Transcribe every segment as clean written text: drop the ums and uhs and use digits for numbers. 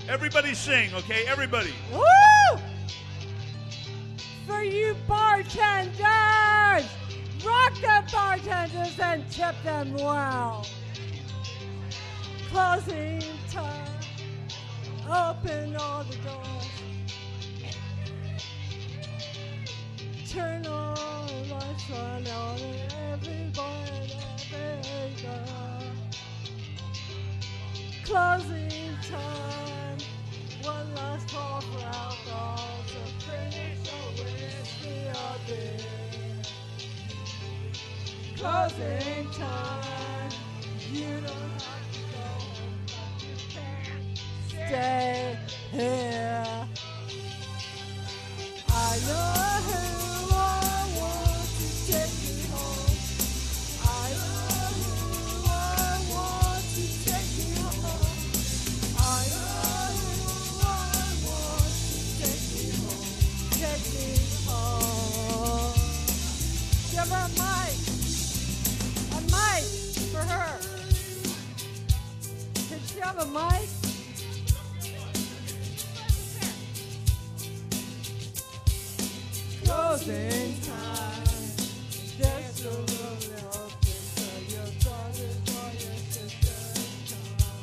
Everybody sing, okay? Everybody. Woo! For you bartenders, rock the bartenders and tip them well. Closing time, open all the doors. Turn all the lights on out and everybody, closing time, one last call for alcohol to finish a whiskey or beer. Closing time, you don't have to go home, but you can't stay here. I know who I want to take me home. I know who I want to take me home. I know who I want to take me home. Take me home. Give her a mic. A mic for her. Can she have a mic? Closing time. There's so lonely open for your brothers or your sisters.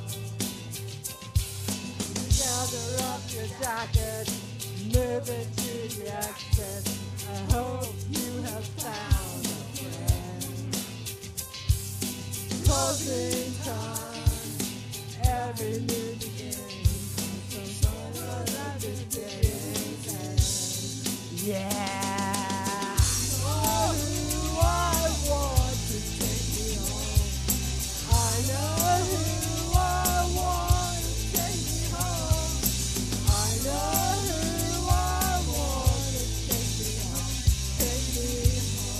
Gather up your jacket, move it to the exit. I hope you have found a friend. Closing time. Every new beginning comes from someone that begins. Yeah. Oh, who I want to take me home. I know who I want to take me home. I know who I want to take me home. Take me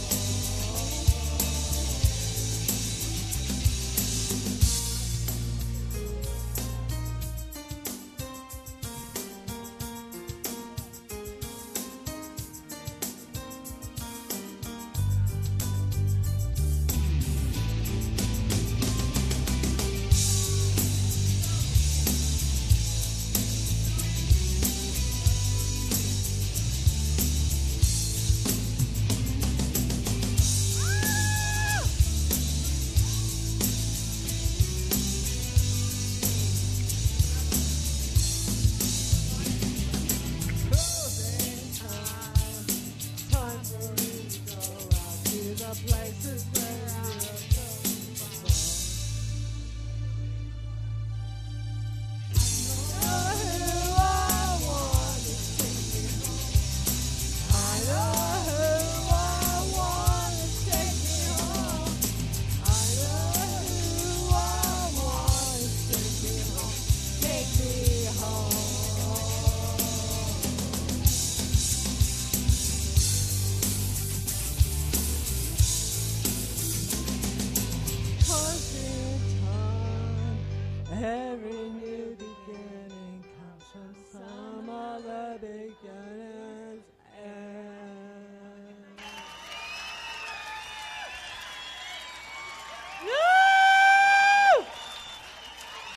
places where I know who I want to take me home. I know who I want to take me home. I know who I want to take me home. Take me home. Closing time, every